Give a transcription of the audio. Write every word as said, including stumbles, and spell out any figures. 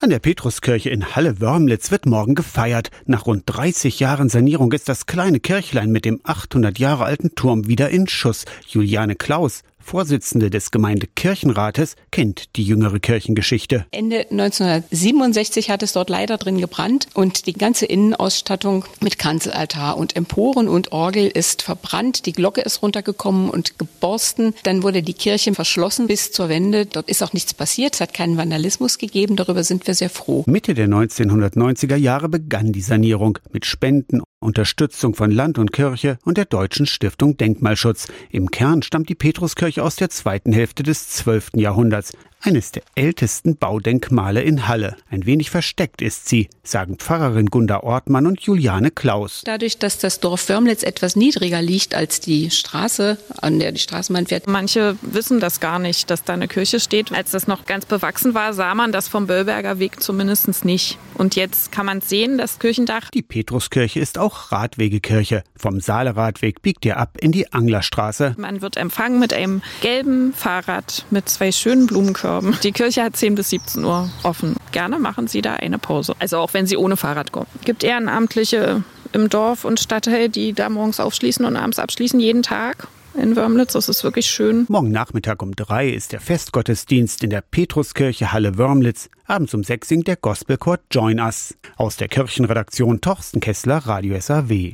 An der Petruskirche in Halle-Wörmlitz wird morgen gefeiert. Nach rund dreißig Jahren Sanierung ist das kleine Kirchlein mit dem achthundert Jahre alten Turm wieder in Schuss. Juliane Klaus, Vorsitzende des Gemeindekirchenrates, kennt die jüngere Kirchengeschichte. Ende neunzehnhundertsiebenundsechzig hat es dort leider drin gebrannt und die ganze Innenausstattung mit Kanzelaltar und Emporen und Orgel ist verbrannt. Die Glocke ist runtergekommen und geborsten. Dann wurde die Kirche verschlossen bis zur Wende. Dort ist auch nichts passiert. Es hat keinen Vandalismus gegeben. Darüber sind wir sehr froh. Mitte der neunzehnhundertneunziger Jahre begann die Sanierung mit Spenden, Unterstützung von Land und Kirche und der Deutschen Stiftung Denkmalschutz. Im Kern stammt die Petruskirche aus der zweiten Hälfte des zwölften Jahrhunderts. Eines der ältesten Baudenkmale in Halle. Ein wenig versteckt ist sie, sagen Pfarrerin Gunda Ortmann und Juliane Klaus. Dadurch, dass das Dorf Wörmlitz etwas niedriger liegt als die Straße, an der die Straßenbahn fährt. Manche wissen das gar nicht, dass da eine Kirche steht. Als das noch ganz bewachsen war, sah man das vom Böllberger Weg zumindest nicht. Und jetzt kann man sehen, das Kirchendach. Die Petruskirche ist auch Radwegekirche. Vom Saale-Radweg biegt ihr ab in die Anglerstraße. Man wird empfangen mit einem gelben Fahrrad mit zwei schönen Blumenkörben. Die Kirche hat zehn bis siebzehn Uhr offen. Gerne machen Sie da eine Pause. Also auch wenn Sie ohne Fahrrad kommen. Es gibt Ehrenamtliche im Dorf und Stadtteil, die da morgens aufschließen und abends abschließen, jeden Tag. In Wörmlitz, das ist wirklich schön. Morgen Nachmittag um drei ist der Festgottesdienst in der Petruskirche Halle-Wörmlitz. Abends um sechs singt der Gospelchor Join Us. Aus der Kirchenredaktion Torsten Kessler, Radio S A W.